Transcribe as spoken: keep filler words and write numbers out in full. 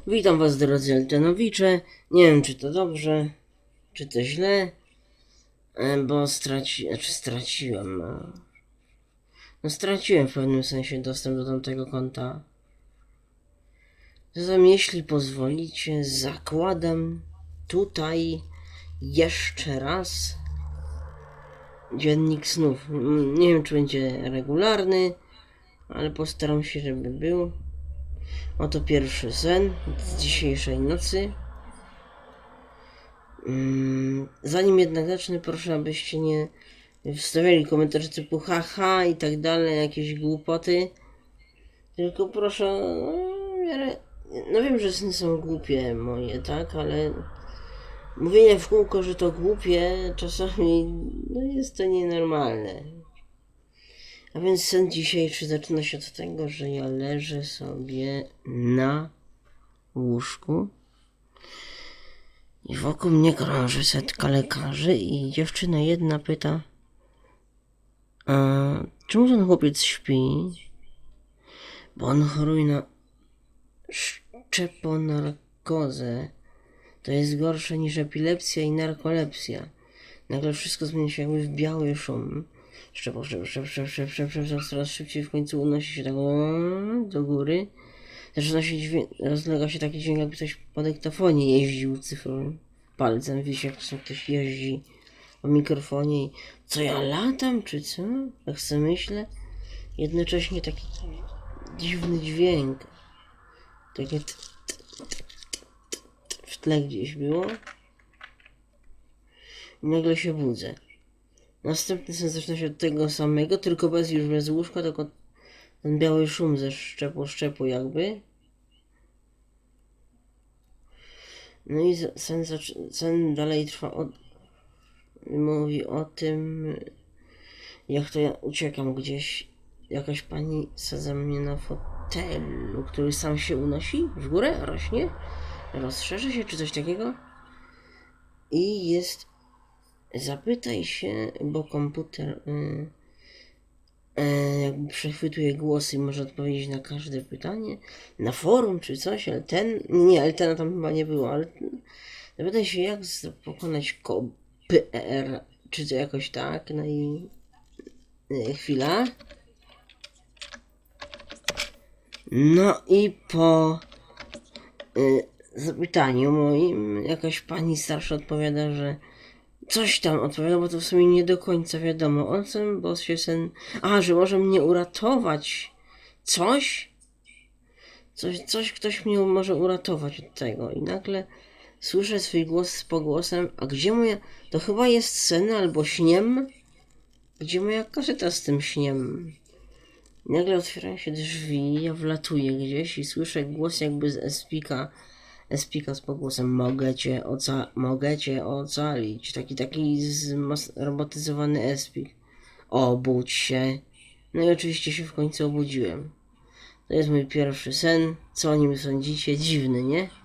Witam was, drodzy Eltenowicze. Nie wiem, czy to dobrze, czy to źle, bo straci... znaczy straciłem. No. no straciłem w pewnym sensie dostęp do tamtego konta. Zatem jeśli pozwolicie, zakładam tutaj jeszcze raz dziennik snów. Nie wiem, czy będzie regularny, ale postaram się, żeby był. Oto pierwszy sen z dzisiejszej nocy. Zanim jednak zacznę, proszę, abyście nie wstawiali komentarzy typu haha i tak dalej, jakieś głupoty. Tylko proszę, no, no wiem, że sny są głupie moje, tak, ale mówienie w kółko, że to głupie, czasami no jest to nienormalne. A więc sen dzisiejszy zaczyna się od tego, że ja leżę sobie na łóżku i wokół mnie krąży setka lekarzy i dziewczyna jedna pyta: a czemu ten chłopiec śpi? Bo on choruje na szczeponarkozę. To jest gorsze niż epilepsja i narkolepsja. Nagle wszystko zmienia się jakby w biały szum. Szczepo, szczep, szczep, szczep, szczep, szczep, szczep, coraz szybciej, w końcu unosi się tak do góry. Zaczyna się dźwięk, rozlega się taki dźwięk, jakby ktoś po dyktafonie jeździł cyfrowym palcem. Wisi, jak ktoś jeździ o mikrofonie i co ja latam, czy co? Tak sobie myślę. Jednocześnie taki dziwny dźwięk. Takie t, t, t, t, t, w tle gdzieś było. I nagle się budzę. Następny sen zaczyna się od tego samego, tylko bez już bez łóżka, tylko ten biały szum ze szczepu, szczepu jakby. No i sen, sen dalej trwa, od, mówi o tym, jak to ja uciekam gdzieś. Jakaś pani sadza mnie na fotelu, który sam się unosi w górę, rośnie, rozszerza się, czy coś takiego. I jest, zapytaj się, bo komputer yy, yy, jakby przechwytuje głosy i może odpowiedzieć na każde pytanie, na forum czy coś, ale ten, nie, ale ten tam chyba nie było, ale zapytaj się, jak pokonać K P R, czy to jakoś tak, no i yy, chwila. No i po y, zapytaniu moim jakaś pani starsza odpowiada, że coś tam odpowiada, bo to w sumie nie do końca wiadomo o czym, bo się sen... A, że może mnie uratować coś? Coś, coś ktoś mnie może uratować od tego. I nagle słyszę swój głos z pogłosem: a gdzie moja... To chyba jest sen albo śniem? Gdzie moja kaseta z tym śniem? Nagle otwierają się drzwi, ja wlatuję gdzieś i słyszę głos jakby z Espika, Espika z pogłosem: mogę cię, oca- mogę cię ocalić. Taki, taki zrobotyzowany Espik. Obudź się. No i oczywiście się w końcu obudziłem. To jest mój pierwszy sen. Co o nim sądzicie? Dziwny, nie?